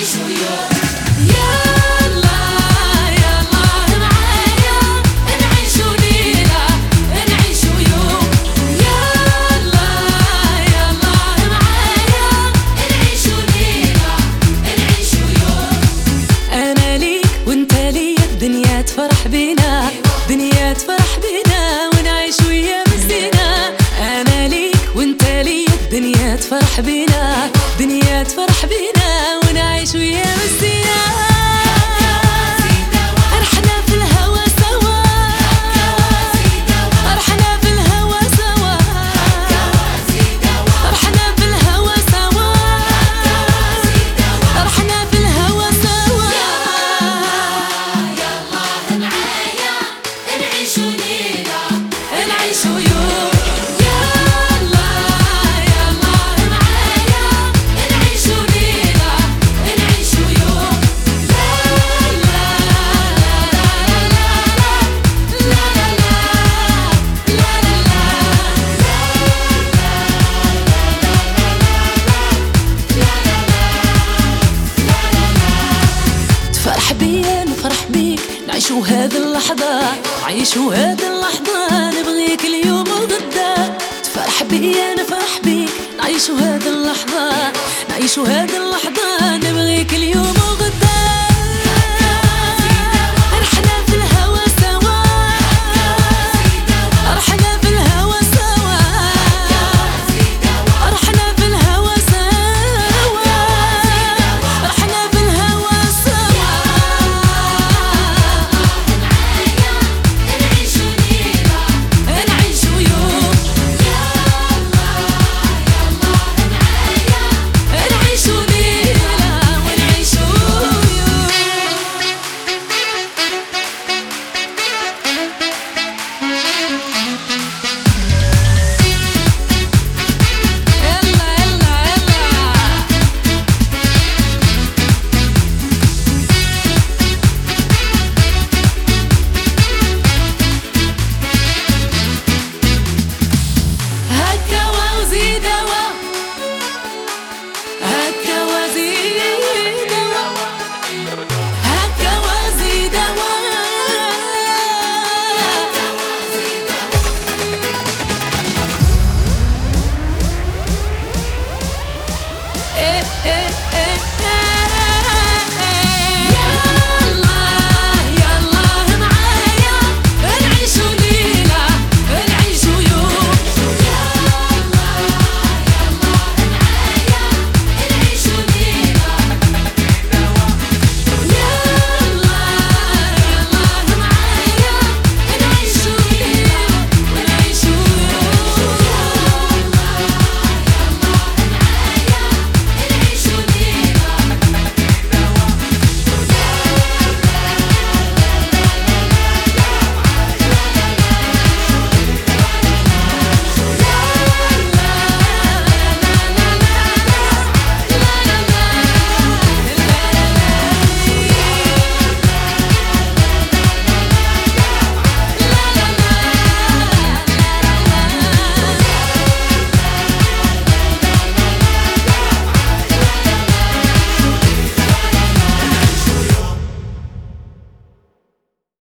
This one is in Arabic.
نعيشو يوم. يلا يلا معايا نعيشو ليلة نعيشو يوم. يلا يلا معايا نعيشو ليلة نعيشو يوم. أنا ليك وانت ليا الدنيا تفرح بينا، دنيا تفرح بينا ونعيش ويا مزينا. أنا ليك وانت ليا الدنيا تفرح بينا، دنيا تفرح بينا ونعيش ويا مزينا. رحنا في الهوى سوا، رحنا في الهوى سوا، رحنا في الهوى سوا، رحنا في الهوى سوا. يلا معايا نعيشو ليلة نعيشو يوم. يلا يلا معايا نعيشو ليلة نعيشو يوم. لا لا لا لا لا تفرح بيا نفرح بيك، نعيشو هذه اللحظة، عيشو هذه اللحظة، نبغيك اليوم وغدا. تفرح بيا نفرح بيك، نعيشو هذه اللحظة، نعيشو هذه اللحظة،